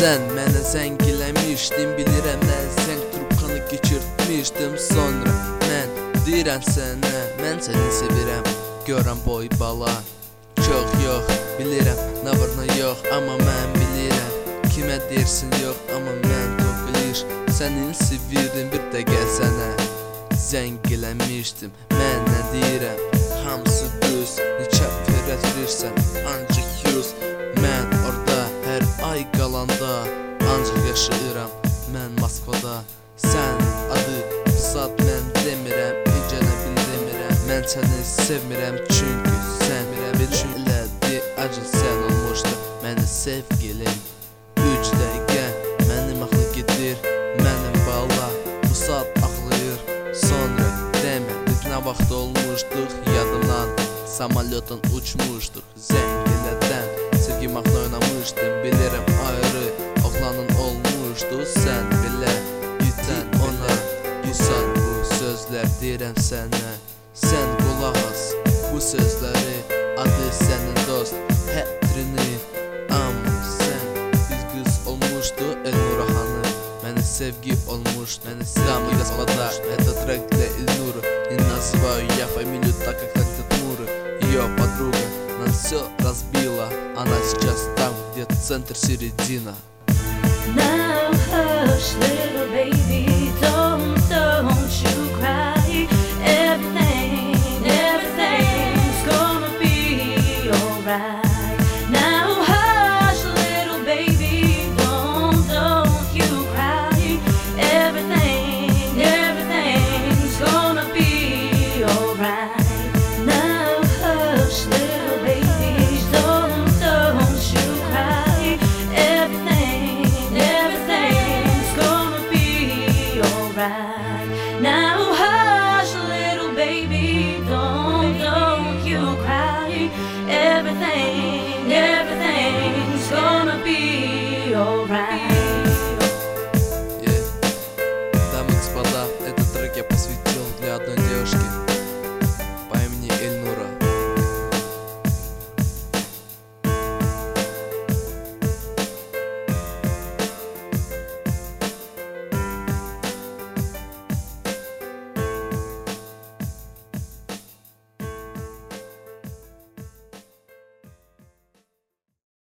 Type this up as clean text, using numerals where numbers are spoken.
Sən mənə zəng eləmişdin, bilirəm mən zəng trubkanı keçirtmişdim. Sonra mən deyirəm sənə, mən səni sevirəm, görəm boy bala. Çox yox, bilirəm, nə var nə yox, amma mən bilirəm. Kimə deyirsin yox, amma mən də bilir. Sənin sevirdim bir dəqiqə sənə zəng eləmişdim. Mən nə deyirəm, hamısı düz. Neçə fərət verirsən, ancaq 100. Mən orada hər ay qalanda ancaq yaşayıram mən Moskvada. Sən adı saat mən demirəm, necə nə bilmirəm. Mən səni sevmirəm çünki sən üçün elədi acıl sən olmuşdu mənim sevgilim. 3 dəqiqə mənim axlı gedir, mənim bala bu saat ağlayır. Sonra demə biz nə vaxt olmuşduq yadımdan, samolyotdan uçmuşduq zəngilədən. Sevgi mahnı oynamışdım, bilirəm ayrı oğlanın olmuşdu. Sən belə gitsən ona, güzel bu sözlər deyirəm sənə. Sən qulaq as bu sözləri, adı sənin dost hətrini. Amma sən bir qız olmuşdu Elnura xanım, mənə sevgi olmuşdu, mənə sevgi господа. Это трек для Эльнуры, не называю я фамилию так как хотят Муры. Ее подруга нам все разбила, она сейчас там, где центр середина. Now hush little baby, don't you cry. Everything's gonna be alright. Now hush little baby, don't you cry. Everything's gonna be alright. Now hush little baby, don't you cry. Everything's gonna be alright. Now